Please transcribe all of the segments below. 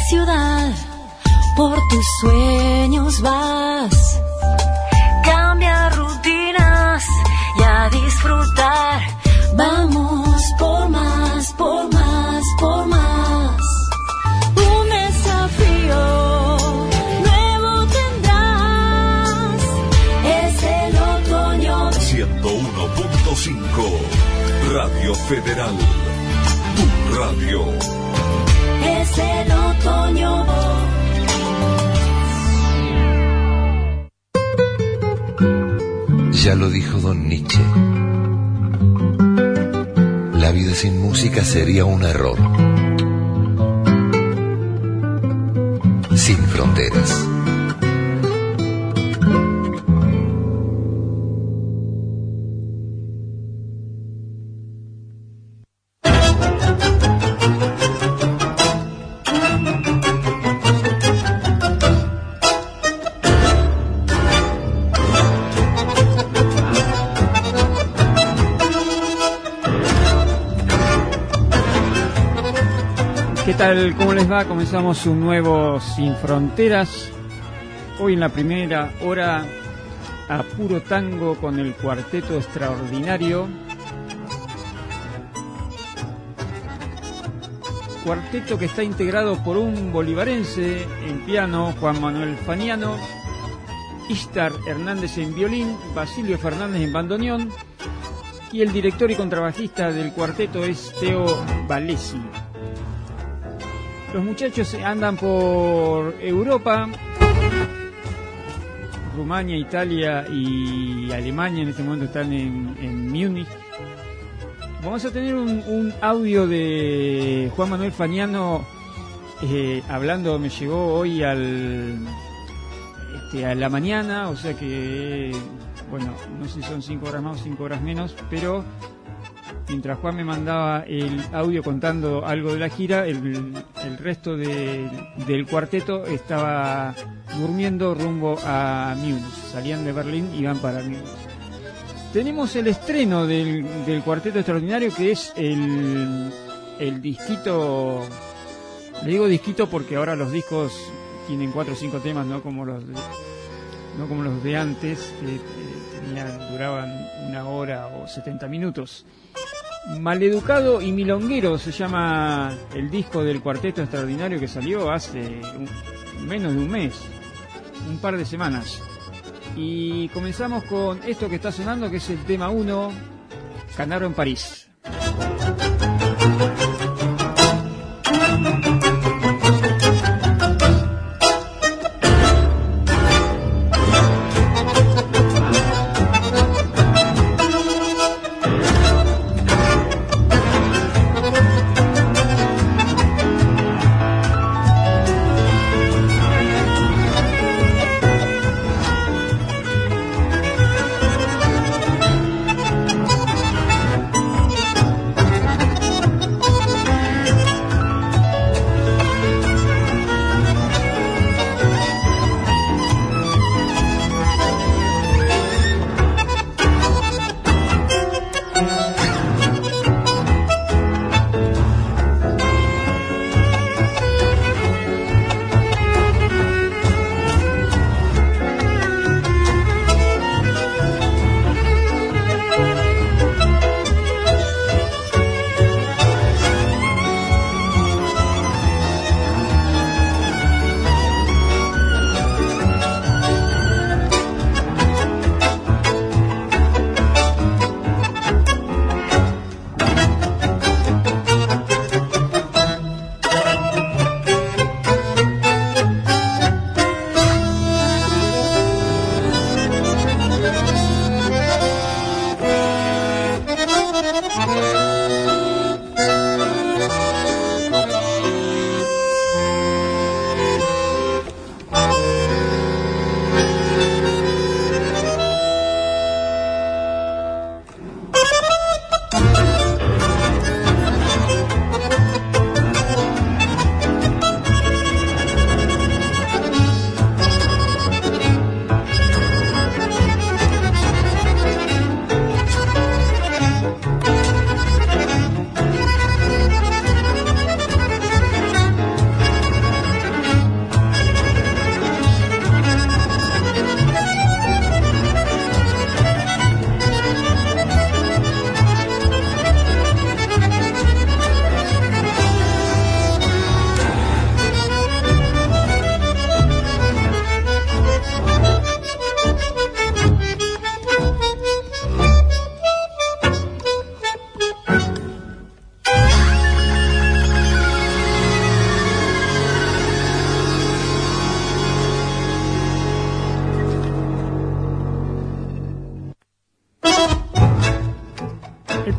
ciudad, por tus sueños vas. Cambia rutinas y a disfrutar. Vamos por más, por más, por más. Un desafío nuevo tendrás. Es el otoño. 101.5 Radio Federal. Tu radio. Es el otoño. Ya lo dijo Don Nietzsche. La vida sin música sería un error. Sin fronteras. ¿Qué tal? ¿Cómo les va? Comenzamos un nuevo Sin Fronteras. Hoy en la primera hora a puro tango con el Cuarteto Extraordinario. Cuarteto que está integrado por un bolivarense en piano, Juan Manuel Faniano, Ishtar Hernández en violín, Basilio Fernández en bandoneón, y el director y contrabajista del cuarteto es Teo Valesi. Los muchachos andan por Europa, Rumania, Italia y Alemania. En este momento están en Múnich. Vamos a tener un audio de Juan Manuel Faniano hablando. Me llegó hoy a la mañana, o sea que, bueno, no sé si son 5 horas más o 5 horas menos, pero mientras Juan me mandaba el audio contando algo de la gira, el resto del cuarteto estaba durmiendo rumbo a Múnich. Salían de Berlín y van para Múnich. Tenemos el estreno del Cuarteto Extraordinario, que es el disquito. Le digo disquito porque ahora los discos tienen 4 o 5 temas, no como los de antes, que duraban 1 hora o 70 minutos. Maleducado y Milonguero se llama el disco del Cuarteto Extraordinario, que salió hace menos de un mes, un par de semanas. Y comenzamos con esto que está sonando, que es el tema 1, Canaro en París.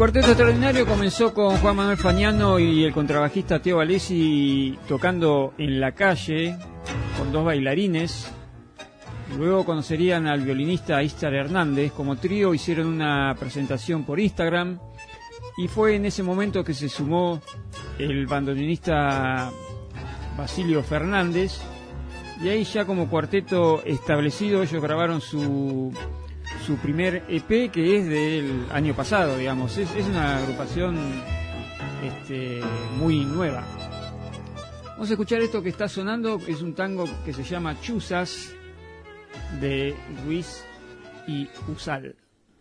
Cuarteto Extraordinario comenzó con Juan Manuel Fagnano y el contrabajista Teo Valesi tocando en la calle con dos bailarines. Luego conocerían al violinista Ístar Hernández. Como trío hicieron una presentación por Instagram y fue en ese momento que se sumó el bandoneonista Basilio Fernández, y ahí ya como cuarteto establecido ellos grabaron su primer EP, que es del año pasado, digamos. Es una agrupación muy nueva. Vamos a escuchar esto que está sonando, es un tango que se llama Chuzas, de Ruiz y Usal.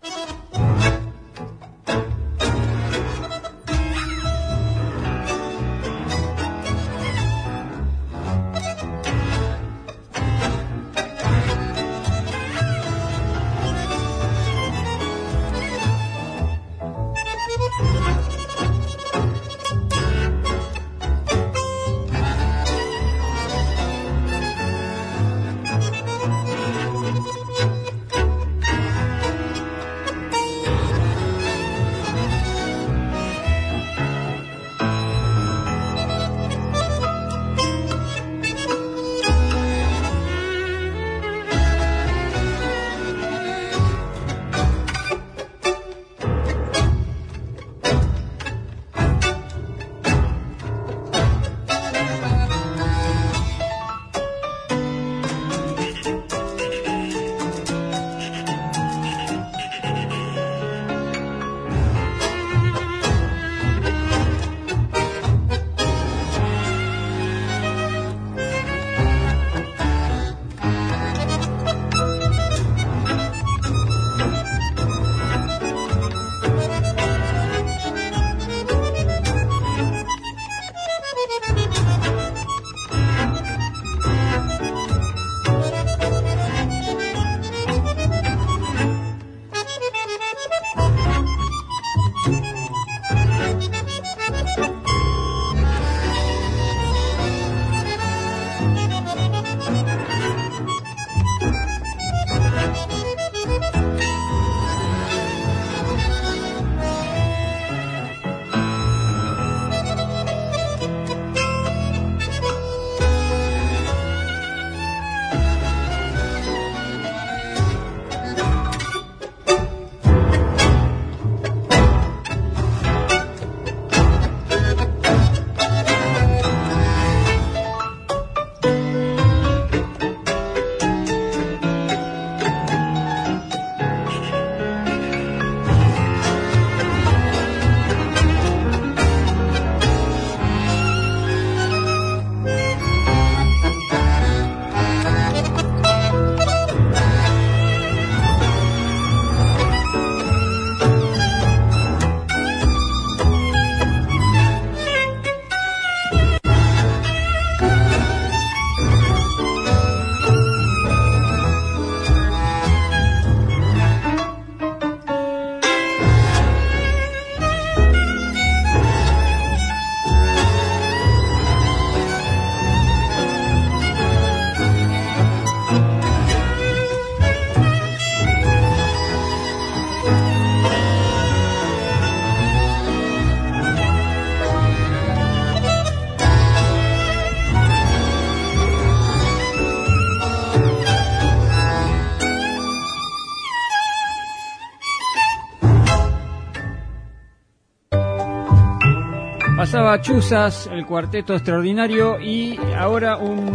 Pasaba Chuzas, el Cuarteto Extraordinario, y ahora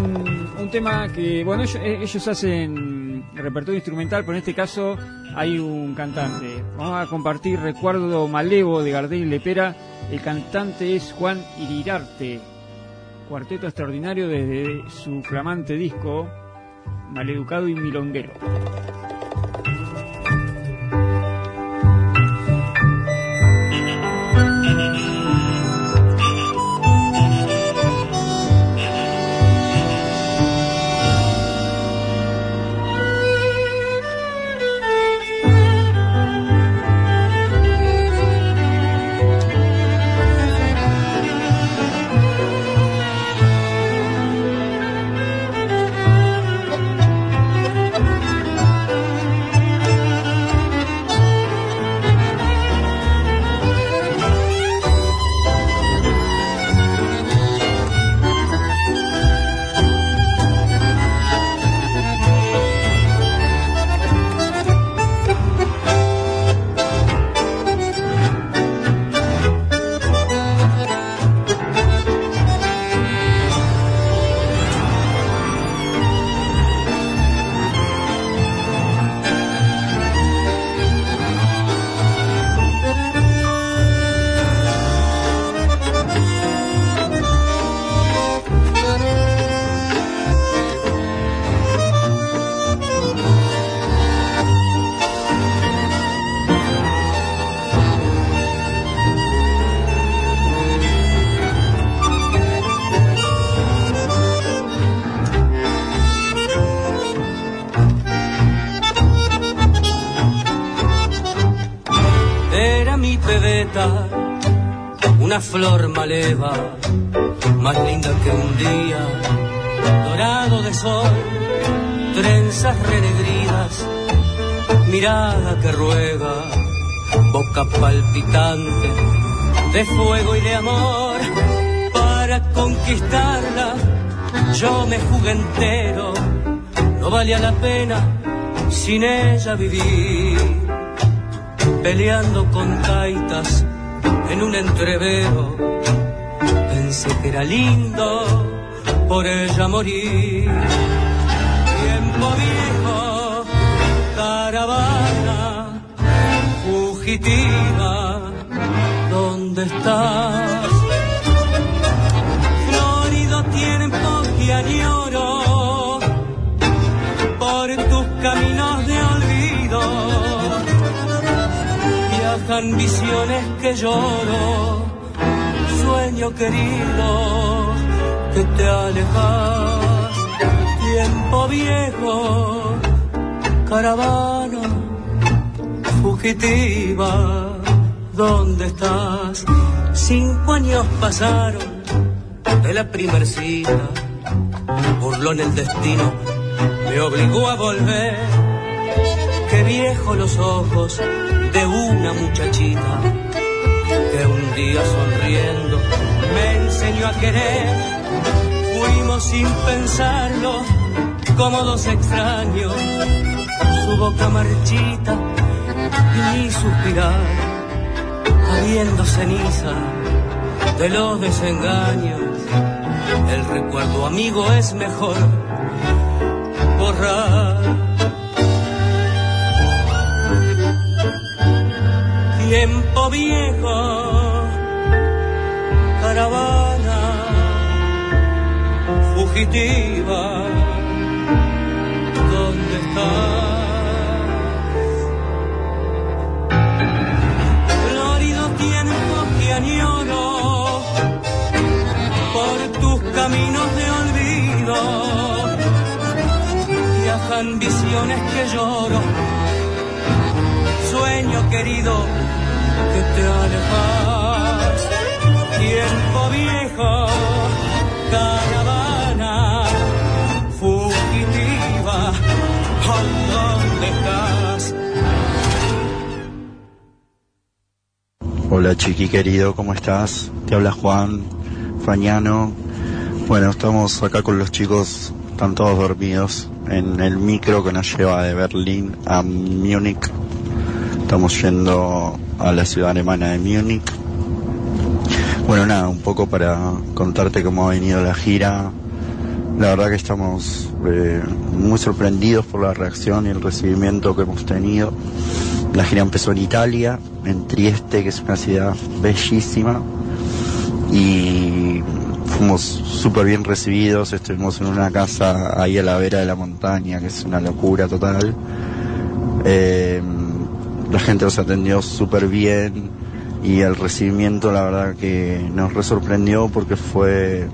un tema que, bueno, ellos hacen repertorio instrumental, pero en este caso hay un cantante. Vamos a compartir Recuerdo Malevo de Gardel y Lepera. El cantante es Juan Irirarte. Cuarteto Extraordinario desde su flamante disco Maleducado y Milonguero. cantar una flor maleva, más linda que un día dorado de sol, trenzas renegridas, mirada que ruega, boca palpitante de fuego y de amor. Para conquistarla yo me jugué entero, no valía la pena sin ella vivir, peleando con taitas en un entrevero. Pensé que era lindo por ella morir. Tiempo viejo, caravana fugitiva, ¿dónde estás? Florido tiene y añoro por tus caminos de olvido. Viajan visiones que lloro, sueño querido que te alejas. Tiempo viejo, caravana fugitiva, ¿dónde estás? 5 años pasaron de la primer cita, burlón el destino, me obligó a volver. Qué viejos los ojos de una muchachita que un día sonriendo me enseñó a querer. Fuimos sin pensarlo como dos extraños, su boca marchita y mi suspirar, habiendo ceniza de los desengaños. El recuerdo, amigo, es mejor borrar. Tiempo viejo, caravana fugitiva, ¿dónde estás? Florido tiempo que añoro por tus caminos de olvido. Viajan visiones que lloro, sueño querido que te alejas. Tiempo viejo, caravana fugitiva, ¿dónde estás? Hola chiqui querido, ¿cómo estás? Te habla Juan Fañano. Bueno, estamos acá con los chicos, están todos dormidos, en el micro que nos lleva de Berlín a Múnich. Estamos yendo a la ciudad alemana de Múnich. Bueno, nada, un poco para contarte cómo ha venido la gira. La verdad que estamos muy sorprendidos por la reacción y el recibimiento que hemos tenido. La gira empezó en Italia, en Trieste, que es una ciudad bellísima, y fuimos súper bien recibidos. Estuvimos en una casa ahí a la vera de la montaña, que es una locura total. La gente nos atendió súper bien y el recibimiento, la verdad que nos sorprendió porque fue...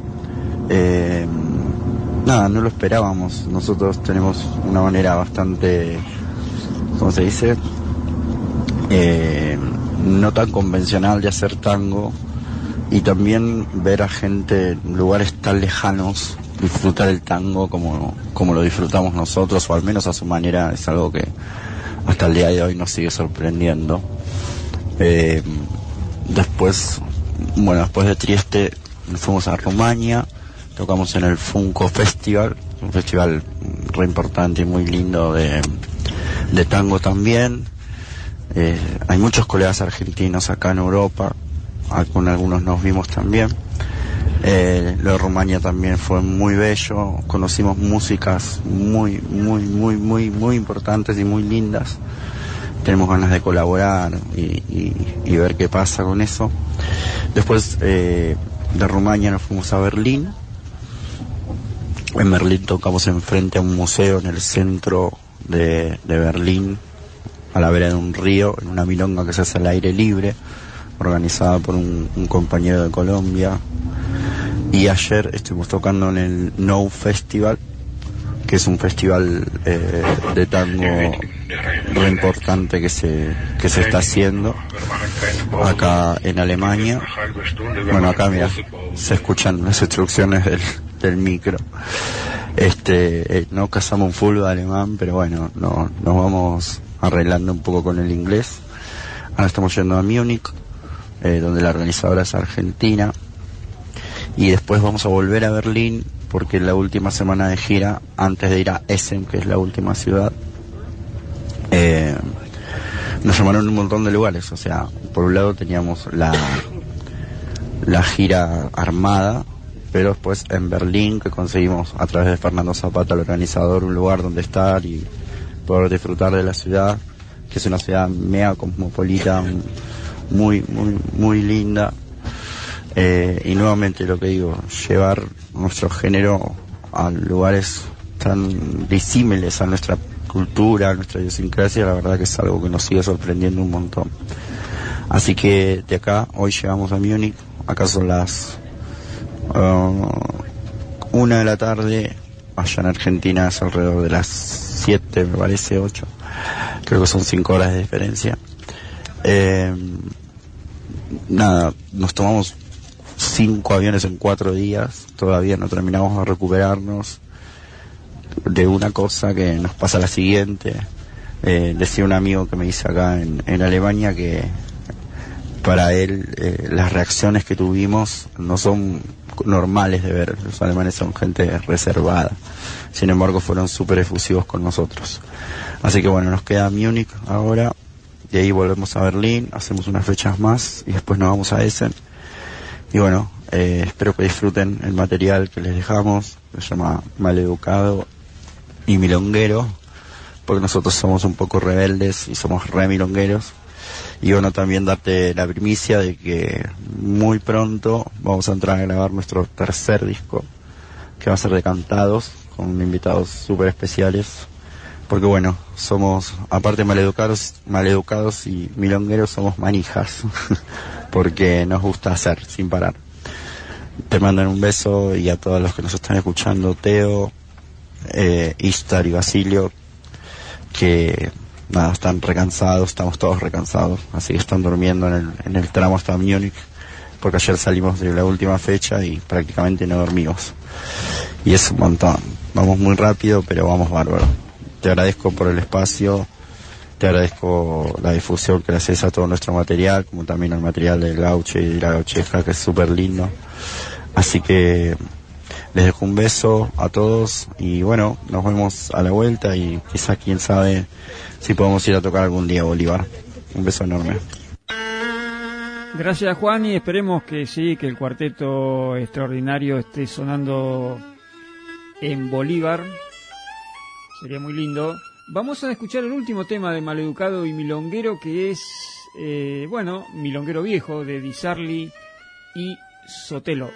nada, no lo esperábamos. Nosotros tenemos una manera bastante, ¿cómo se dice? No tan convencional de hacer tango, y también ver a gente en lugares tan lejanos disfrutar el tango como lo disfrutamos nosotros, o al menos a su manera, es algo que hasta el día de hoy nos sigue sorprendiendo. Después de Trieste fuimos a Rumania, tocamos en el Funko Festival, un festival re importante y muy lindo de tango también. Hay muchos colegas argentinos acá en Europa, con algunos nos vimos también. Lo de Rumania también fue muy bello, conocimos músicas muy importantes y muy lindas. Tenemos ganas de colaborar y ver qué pasa con eso. Después de Rumania nos fuimos a Berlín. En Berlín tocamos enfrente a un museo en el centro de Berlín, a la vera de un río, en una milonga que se hace al aire libre, organizada por un compañero de Colombia. Y ayer estuvimos tocando en el No Festival, que es un festival de tango re importante que se está haciendo acá en Alemania. Bueno, acá mira, se escuchan las instrucciones del micro. No cazamos un full alemán, pero bueno, nos vamos arreglando un poco con el inglés. Ahora estamos yendo a Múnich, donde la organizadora es argentina, y después vamos a volver a Berlín, porque la última semana de gira, antes de ir a Essen, que es la última ciudad, nos llamaron un montón de lugares. O sea, por un lado teníamos la gira armada, pero después en Berlín, que conseguimos a través de Fernando Zapata, el organizador, un lugar donde estar y poder disfrutar de la ciudad, que es una ciudad mega cosmopolita, muy, muy, muy linda. Y nuevamente lo que digo, llevar nuestro género a lugares tan disímiles a nuestra cultura, a nuestra idiosincrasia, la verdad que es algo que nos sigue sorprendiendo un montón. Así que de acá, hoy llegamos a Múnich, acá son las 1 de la tarde, allá en Argentina es alrededor de las 7, me parece, 8, creo que son 5 horas de diferencia. Nada, nos tomamos 5 aviones en 4 días, todavía no terminamos de recuperarnos de una cosa que nos pasa la siguiente. Decía un amigo que me dice acá en Alemania que para él las reacciones que tuvimos no son normales de ver. Los alemanes son gente reservada, sin embargo fueron súper efusivos con nosotros. Así que bueno, nos queda Múnich ahora, de ahí volvemos a Berlín, hacemos unas fechas más y después nos vamos a Essen. Y bueno, espero que disfruten el material que les dejamos, se llama Maleducado y Milonguero, porque nosotros somos un poco rebeldes y somos re milongueros. Y bueno, también darte la primicia de que muy pronto vamos a entrar a grabar nuestro tercer disco, que va a ser de cantados, con invitados súper especiales. Porque bueno, somos, aparte maleducados y milongueros, somos manijas, porque nos gusta hacer sin parar. Te mandan un beso, y a todos los que nos están escuchando, Teo, Istar y Basilio, que nada, están recansados, estamos todos recansados, así que están durmiendo en el tramo hasta Múnich, porque ayer salimos de la última fecha y prácticamente no dormimos. Y es un montón, vamos muy rápido, pero vamos bárbaro. Te agradezco por el espacio, te agradezco la difusión que le haces a todo nuestro material, como también al material del Gauche y de la Gaucheja, que es súper lindo. Así que les dejo un beso a todos y bueno, nos vemos a la vuelta y quizás, quién sabe, si podemos ir a tocar algún día a Bolívar. Un beso enorme. Gracias, Juan, y esperemos que sí, que el cuarteto extraordinario esté sonando en Bolívar. Sería muy lindo. Vamos a escuchar el último tema de Maleducado y Milonguero, que es, Milonguero Viejo, de Di Sarli y Sotelo.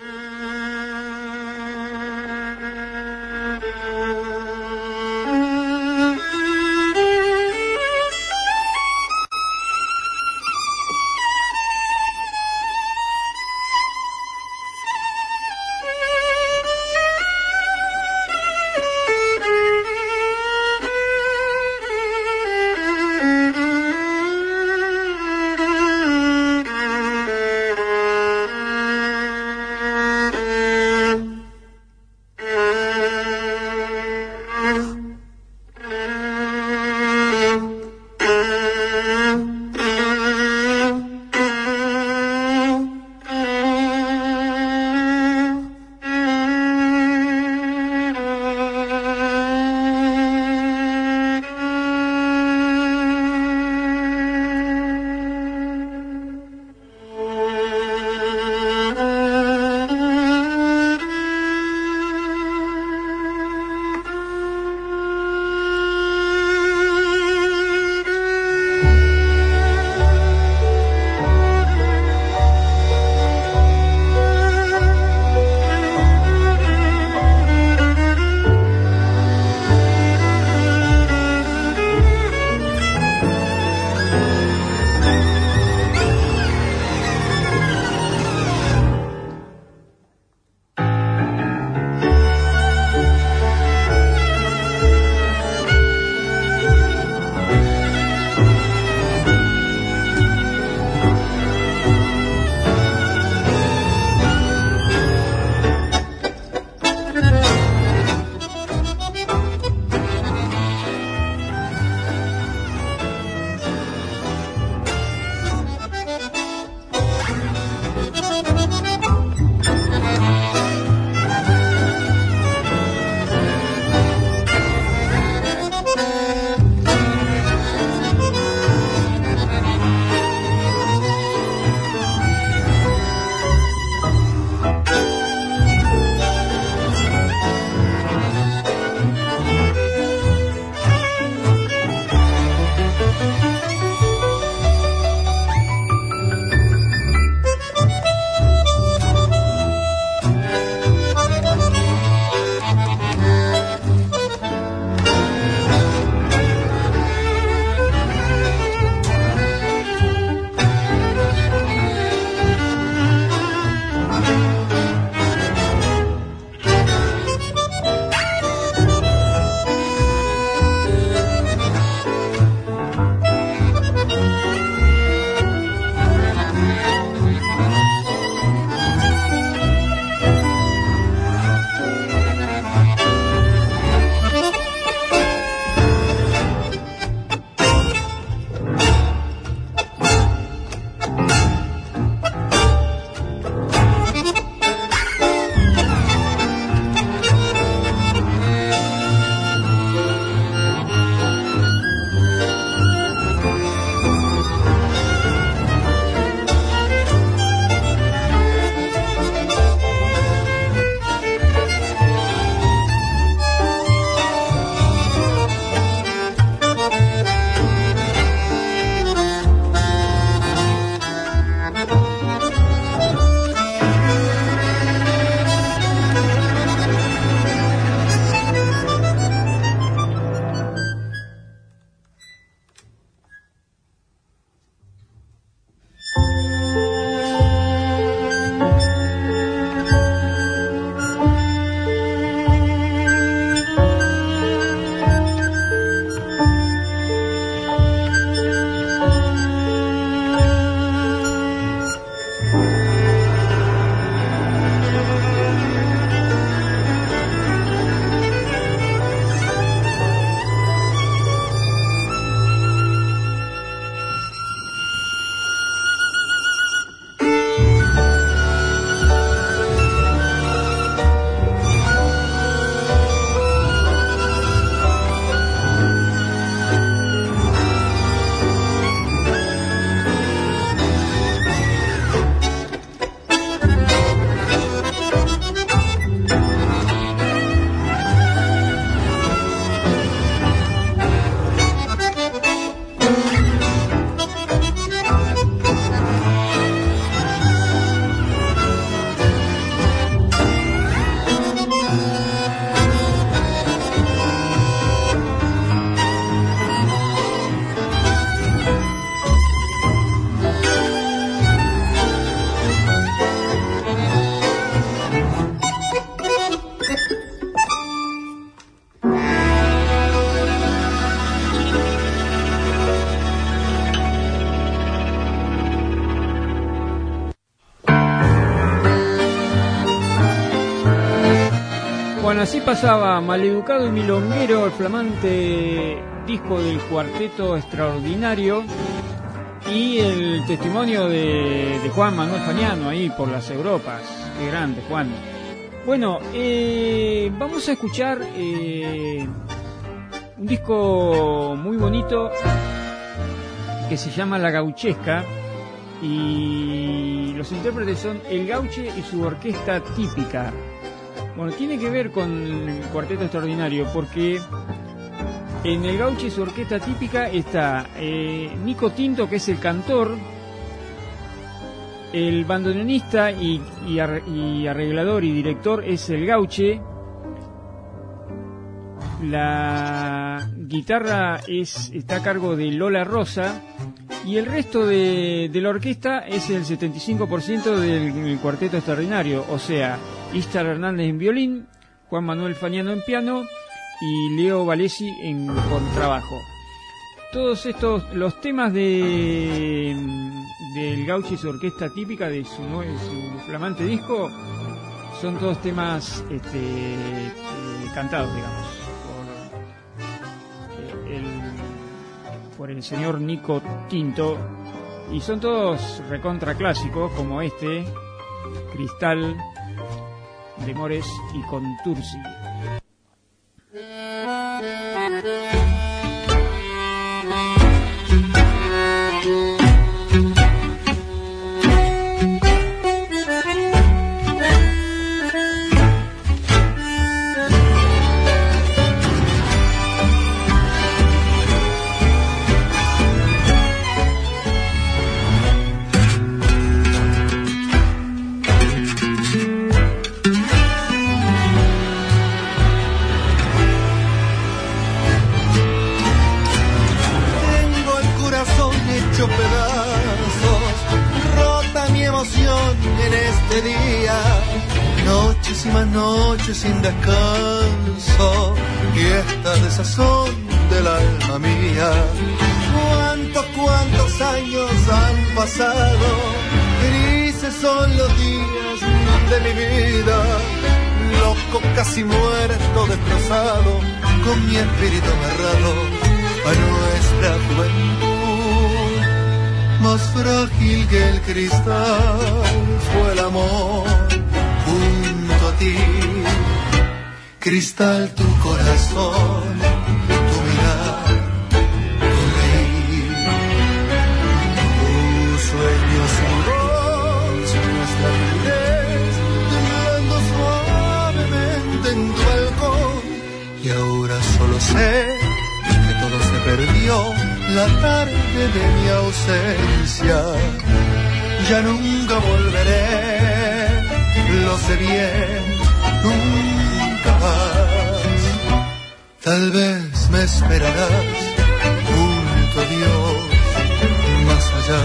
Bueno, así pasaba Maleducado y Milonguero, el flamante disco del Cuarteto Extraordinario, y el testimonio de Juan Manuel Fagnano ahí por las Europas. Qué grande, Juan. Bueno, vamos a escuchar un disco muy bonito que se llama La Gauchesca, y los intérpretes son El Gauche y su orquesta típica. Bueno, tiene que ver con el Cuarteto Extraordinario porque en El Gauche y su orquesta típica está Nico Tinto, que es el cantor, el bandoneonista y arreglador y director es el Gauche, la guitarra está a cargo de Lola Rosa, y el resto de la orquesta es el 75% del Cuarteto Extraordinario, o sea, Ístar Hernández en violín, Juan Manuel Fagnano en piano y Leo Valesi en contrabajo. Todos estos, los temas del Gauche y su orquesta típica de su flamante disco, son todos temas cantados, digamos, por el señor Nico Tinto, y son todos recontra clásicos, como este Cristal de Mores y Contursi. Sin descanso y esta desazón del alma mía. Cuántos años han pasado, grises son los días de mi vida, loco, casi muerto, destrozado, con mi espíritu amarrado a nuestra juventud. Más frágil que el cristal fue el amor junto a ti. Cristal, tu corazón, tu mirar, tu reír, tus sueños y voz, nuestra timidez, temblando suavemente en tu balcón. Y ahora solo sé que todo se perdió la tarde de mi ausencia. Ya nunca volveré, lo sé bien, nunca más. Tal vez me esperarás junto a Dios más allá.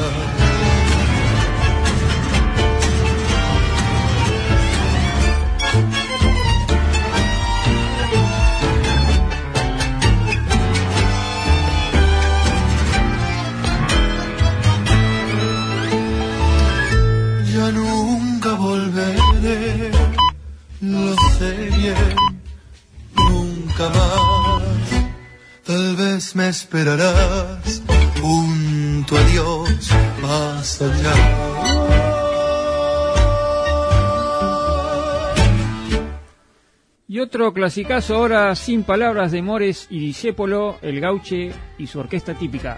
Ya nunca volveré, lo sé bien, nunca más. Tal vez me esperarás junto a Dios más allá. Y otro clasicazo ahora, sin palabras, de Mores y Discépolo, el Gauche y su orquesta típica.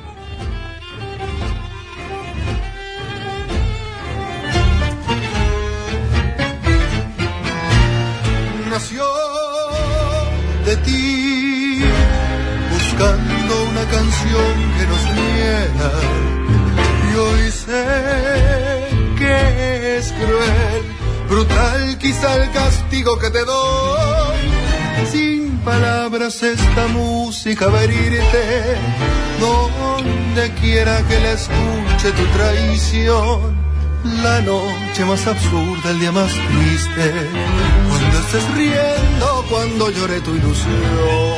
Nació de ti, buscando una canción que nos uniera, y hoy sé que es cruel, brutal quizá el castigo que te doy. Sin palabras esta música va a herirte, donde quiera que la escuche tu traición. La noche más absurda, el día más triste, cuando estés riendo, cuando llore tu ilusión.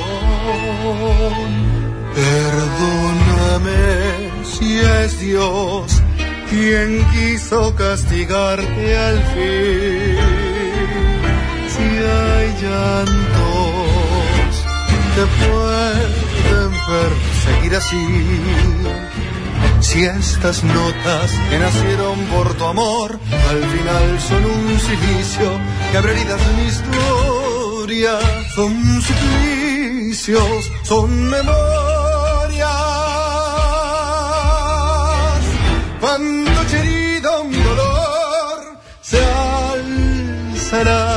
Perdóname si es Dios quien quiso castigarte al fin. Si hay llantos te pueden perseguir así. Si estas notas que nacieron por tu amor al final son un silicio que abre heridas en mi historia, son suplicios, son memorias. Cuando herido mi dolor se alzará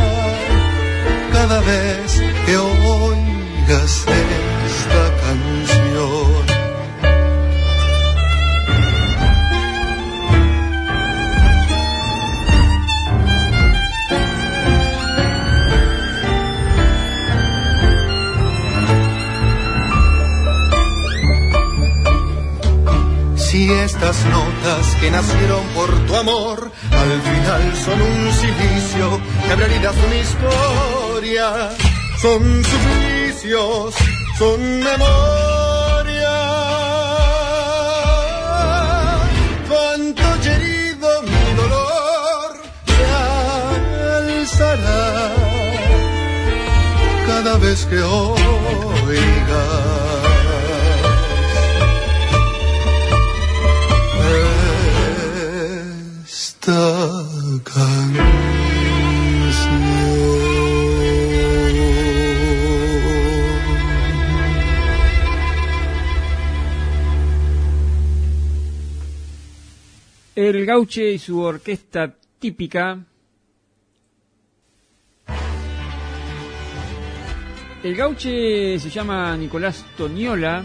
cada vez que oigas esta canción. Si estas notas que nacieron por tu amor al final son un silicio que abre heridas una historia, son suplicios, son memorias. Cuánto herido mi dolor se alzará cada vez que oigas canción. El Gauche y su orquesta típica. El Gauche se llama Nicolás Toniola,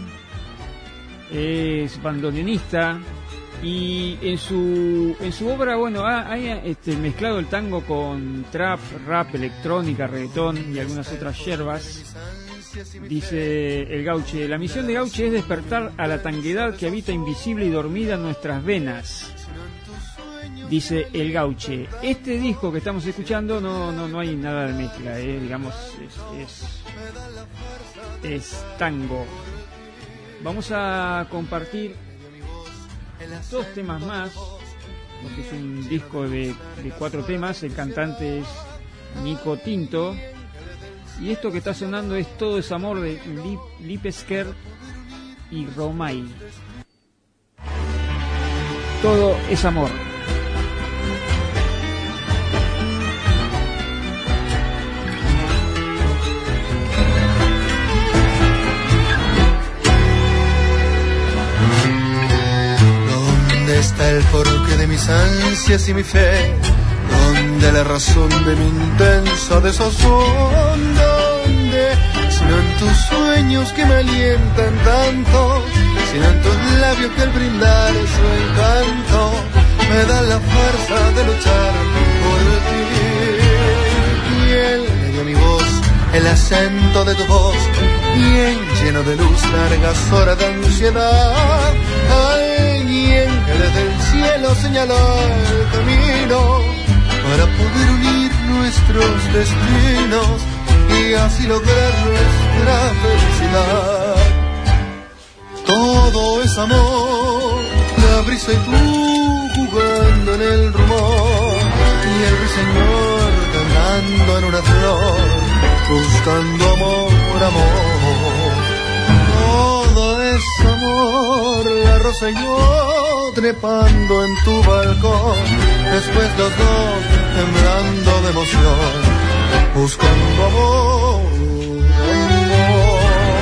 es bandoneonista. Y en su obra, bueno, ha mezclado el tango con trap, rap, electrónica, reggaetón y algunas otras yerbas. Dice el Gauche: la misión de Gauche es despertar a la tanguedad que habita invisible y dormida en nuestras venas. Dice el Gauche. Este disco que estamos escuchando no hay nada de mezcla, digamos, es tango. Vamos a compartir 2 temas más, porque es un disco de 4 temas. El cantante es Nico Tinto y esto que está sonando es Todo es amor de Lipesker y Romay. Todo es amor. Está el porqué de mis ansias y mi fe, donde la razón de mi intensa desazón, donde sino en tus sueños que me alientan tanto, sino en tus labios que al brindar su encanto me dan la fuerza de luchar por ti. Y él me dio mi voz, el acento de tu voz, bien lleno de luz, largas horas de ansiedad. Alguien que desde el cielo señaló el camino para poder unir nuestros destinos y así lograr nuestra felicidad. Todo es amor, la brisa y tú jugando en el rumor, y el ruiseñor cantando en una flor, buscando amor, amor. Todo es amor, la rosa y yo trepando en tu balcón, después los dos temblando de emoción, buscando amor, amor.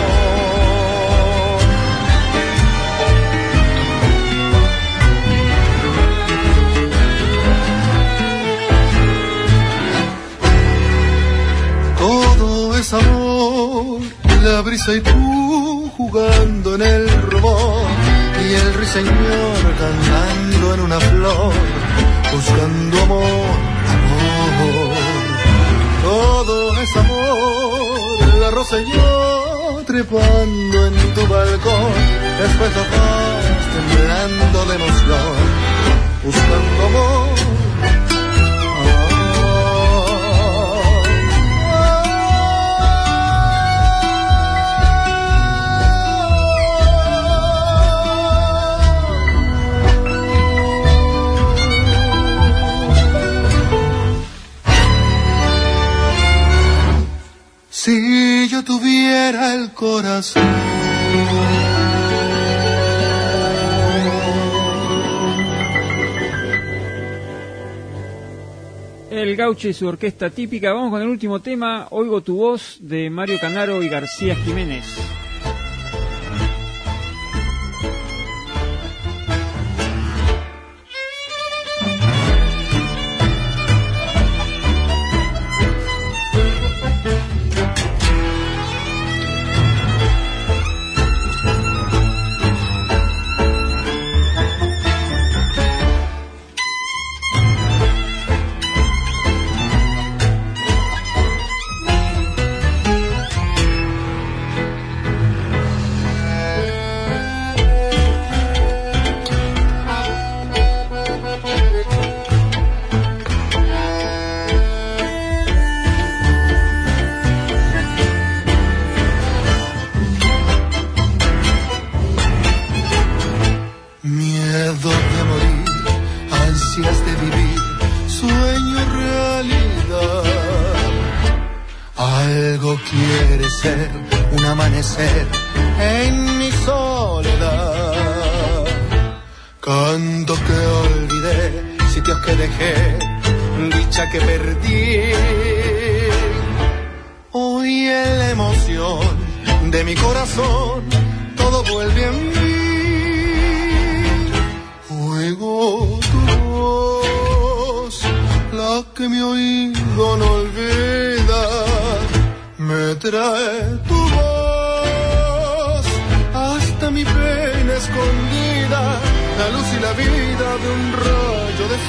Todo es amor, la brisa y tú jugando en el rumor, y el ruiseñor cantando en una flor, buscando amor, amor. Todo es amor, la rosa y yo trepando en tu balcón, después los dos temblando de emoción, buscando amor. Si yo tuviera el corazón. El Gaucho y su orquesta típica. Vamos con el último tema, Oigo tu voz, de Mario Canaro y García Jiménez. En mi soledad, canto que olvidé, sitios que dejé, dicha que perdí. Hoy en la emoción de mi corazón todo vuelve a mí. Oigo tu voz, la que mi oído no olvida, me trae tu voz hasta mi pena escondida, la luz y la vida de un rayo de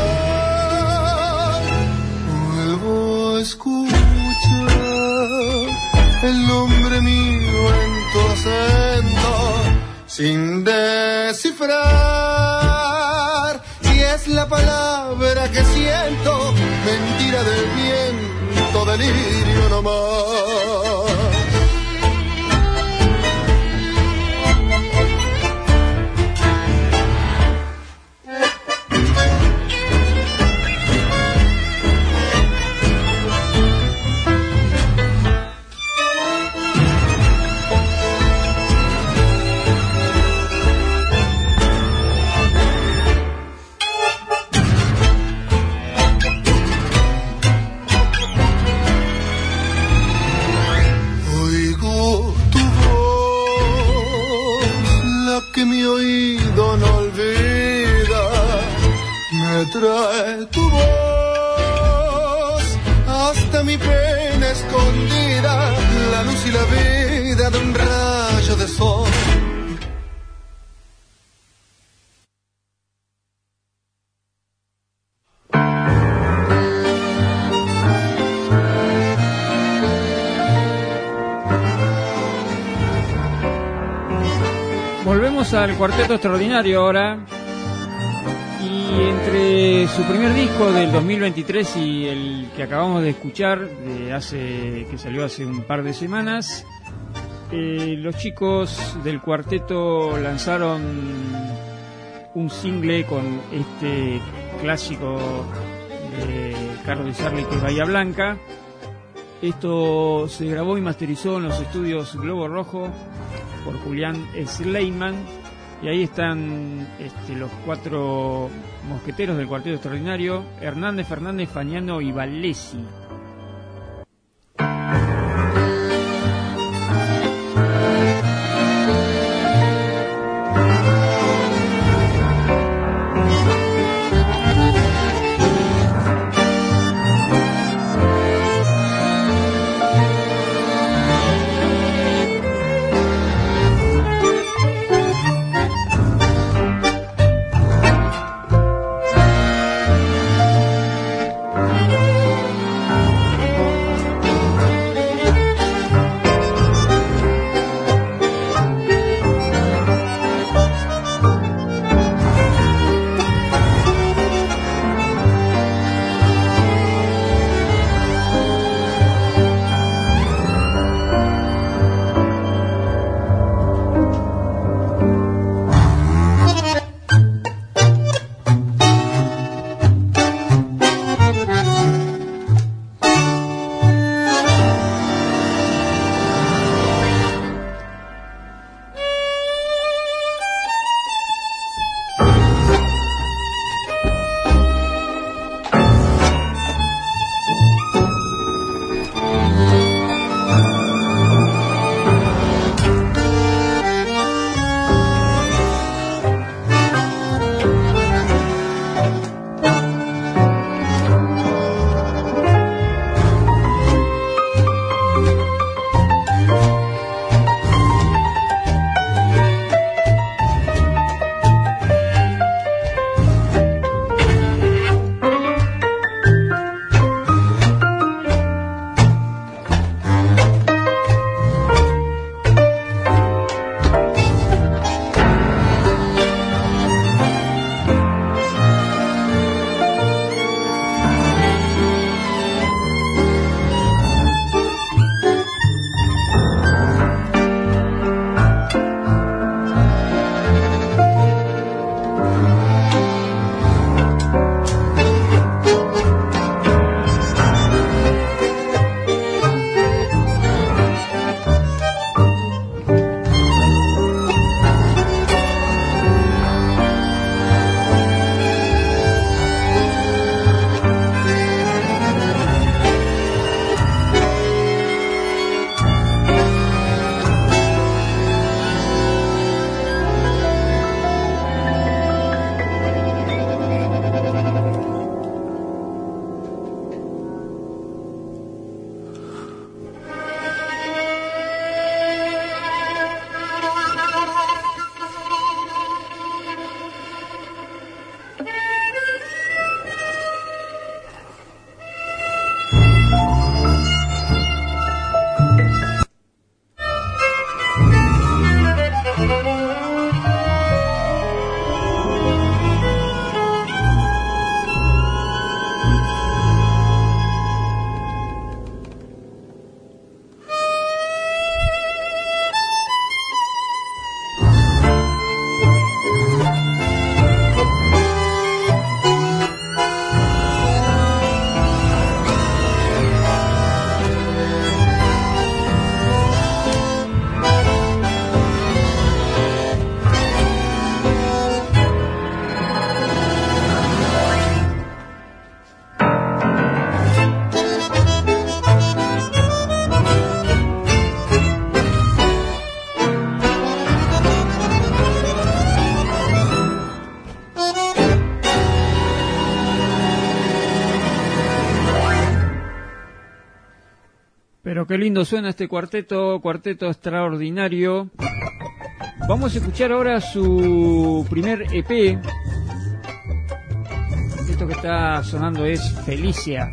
sol. Vuelvo a escuchar el nombre mío en tu acento, sin descifrar si es la palabra que siento, mentira del viento, delirio nomás. Que mi oído no olvida, me trae tu voz hasta mi pena escondida, la luz y la vida de un rayo de sol. Volvemos al Cuarteto Extraordinario ahora, y entre su primer disco del 2023 y el que acabamos de escuchar, que salió hace un par de semanas, los chicos del cuarteto lanzaron un single con este clásico de Carlos Di Sarli, que es Bahía Blanca. Esto se grabó y masterizó en los estudios Globo Rojo por Julián Sleiman, y ahí están los cuatro mosqueteros del Cuarteto Extraordinario: Hernández, Fernández, Fagnano y Valesi. Pero qué lindo suena este cuarteto extraordinario. Vamos a escuchar ahora su primer EP. Esto que está sonando es Felicia.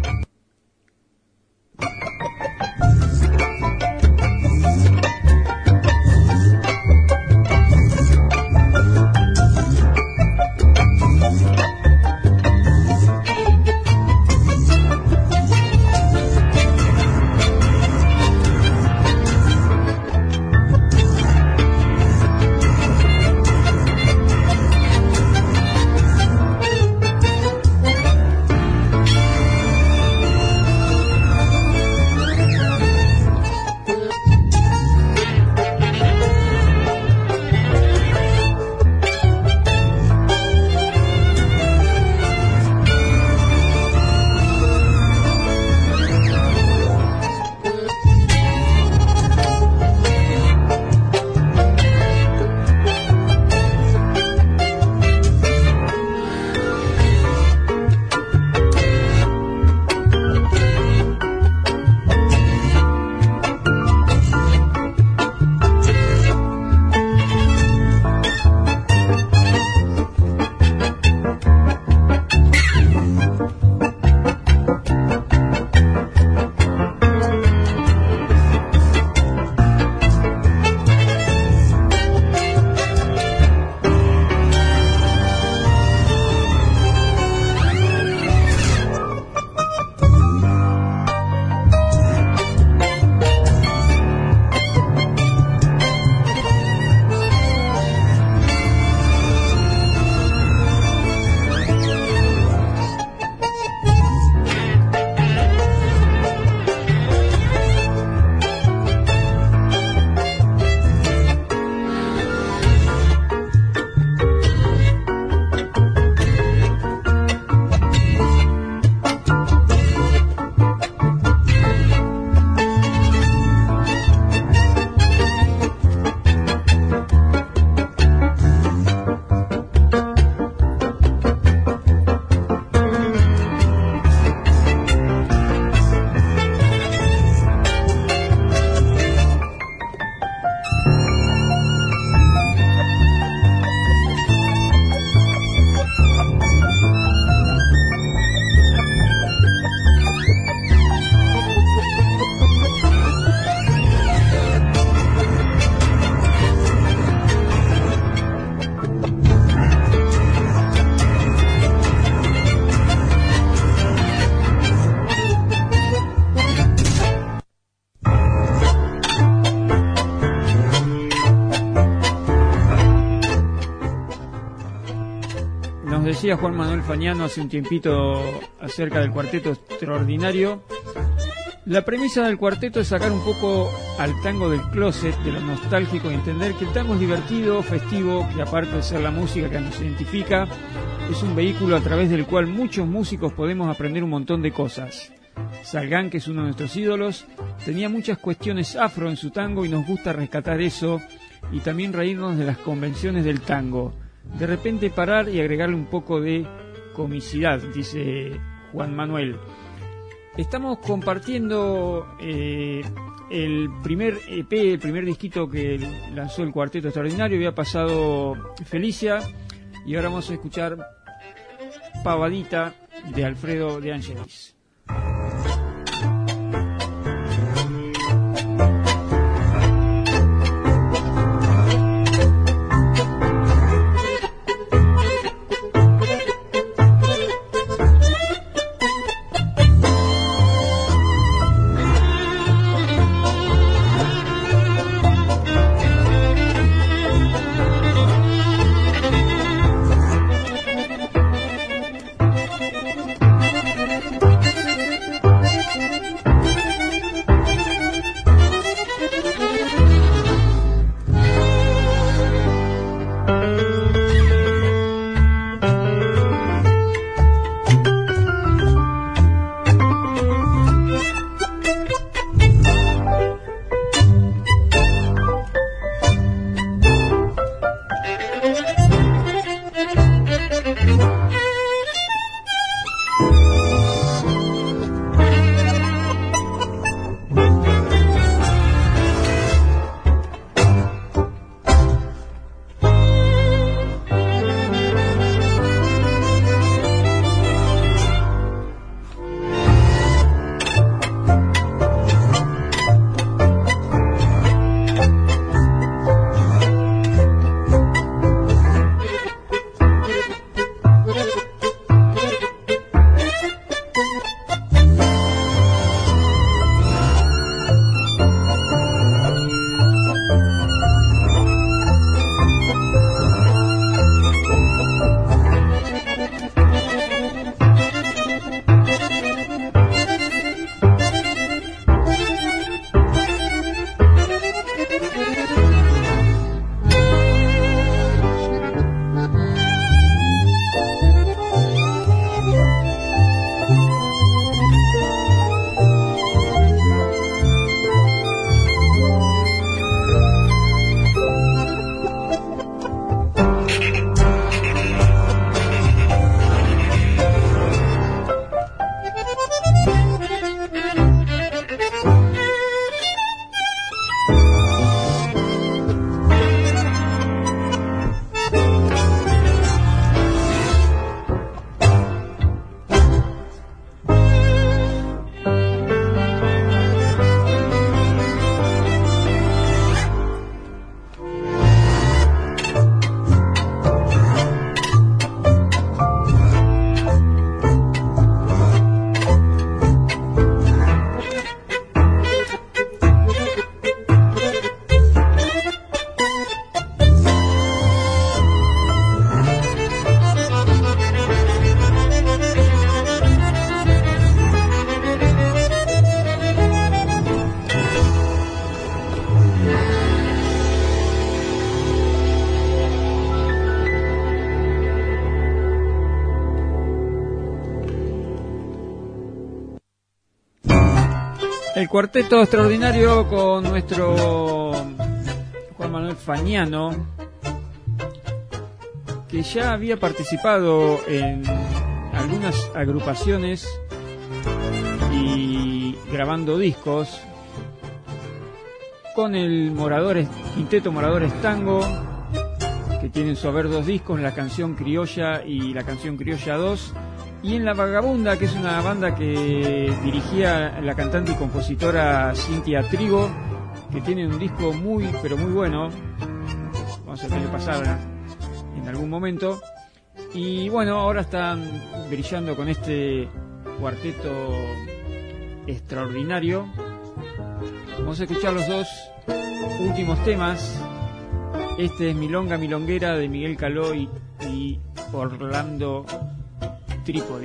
Decía Juan Manuel Fagnano hace un tiempito acerca del cuarteto extraordinario. La premisa del cuarteto es sacar un poco al tango del closet, de lo nostálgico, y entender que el tango es divertido, festivo, que aparte de ser la música que nos identifica, es un vehículo a través del cual muchos músicos podemos aprender un montón de cosas. Salgán, que es uno de nuestros ídolos, tenía muchas cuestiones afro en su tango y nos gusta rescatar eso y también reírnos de las convenciones del tango. De repente parar y agregarle un poco de comicidad, dice Juan Manuel. Estamos compartiendo el primer EP, el primer disquito que lanzó el Cuarteto Extraordinario. Había pasado Felicia y ahora vamos a escuchar Pavadita de Alfredo de Angelis. cuarteto extraordinario con nuestro Juan Manuel Fagnano, que ya había participado en algunas agrupaciones y grabando discos con el Quinteto Moradores Tango, que tiene en su haber 2 discos, La Canción Criolla y La Canción Criolla 2, y en La Vagabunda, que es una banda que dirigía la cantante y compositora Cintia Trigo, que tiene un disco muy, pero muy bueno. Vamos a tener que pasar en algún momento. Y bueno, ahora están brillando con este cuarteto extraordinario. Vamos a escuchar los 2 últimos temas. Este es Milonga Milonguera de Miguel Caló y Orlando Trípodi.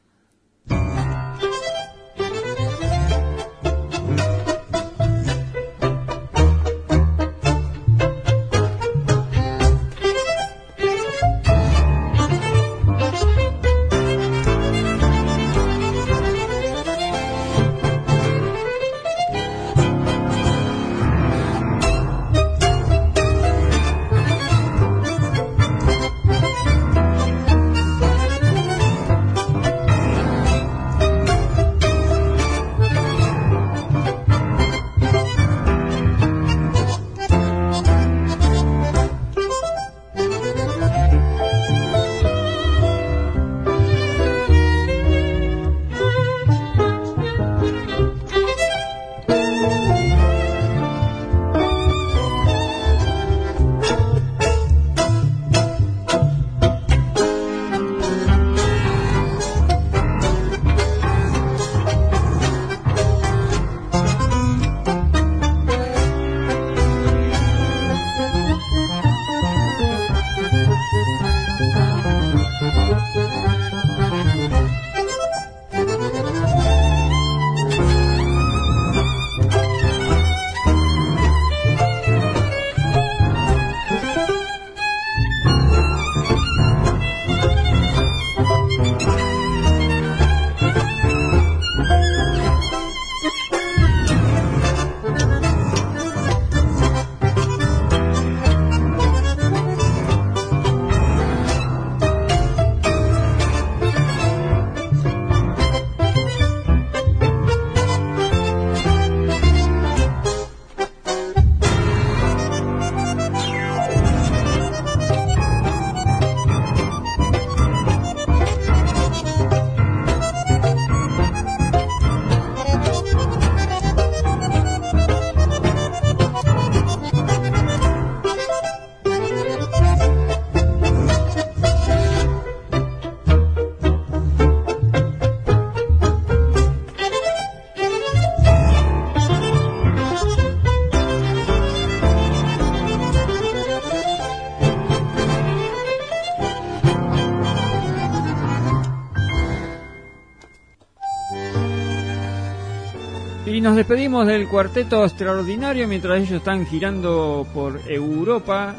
Y nos despedimos del cuarteto extraordinario mientras ellos están girando por Europa.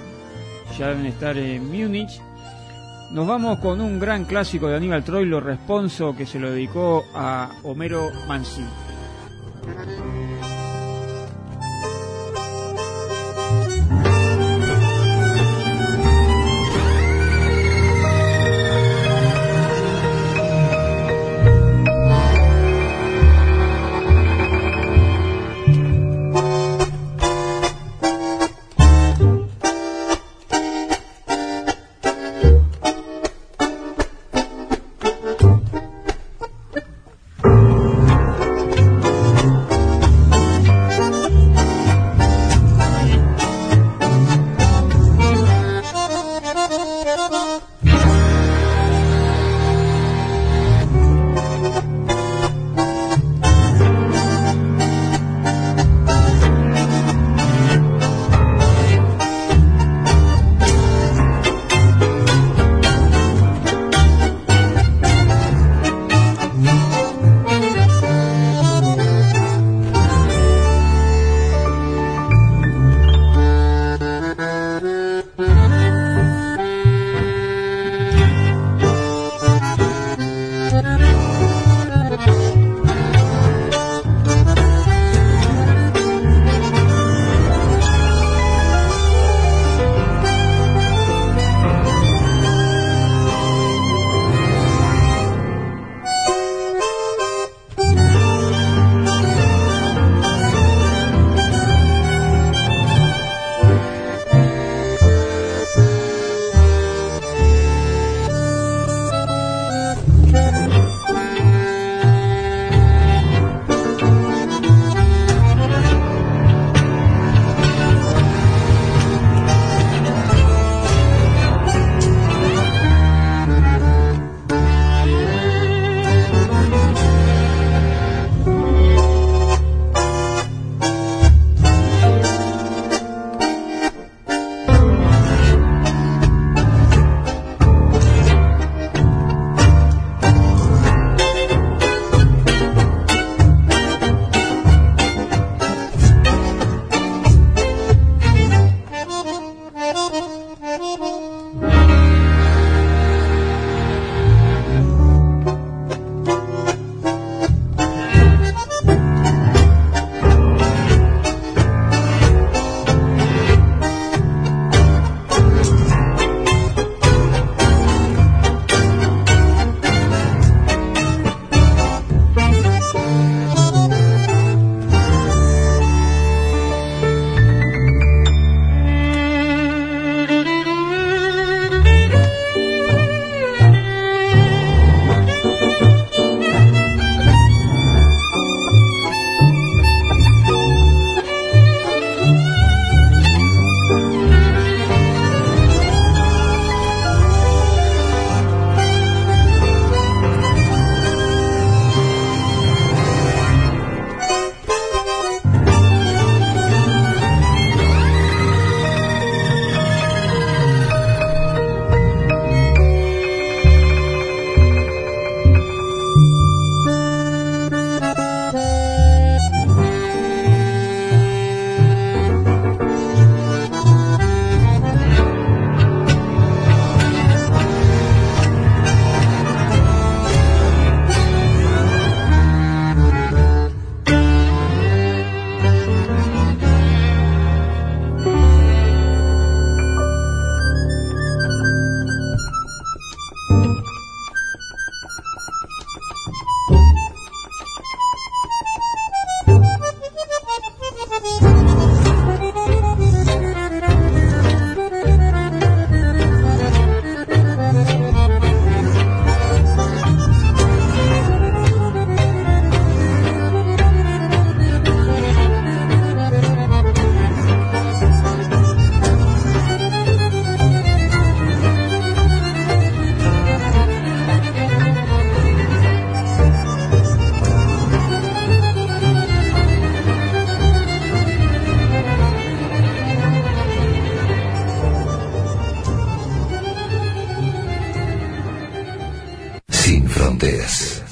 Ya deben estar en Múnich. Nos vamos con un gran clásico de Aníbal Troilo, Responso, que se lo dedicó a Homero Mansi. fronteras.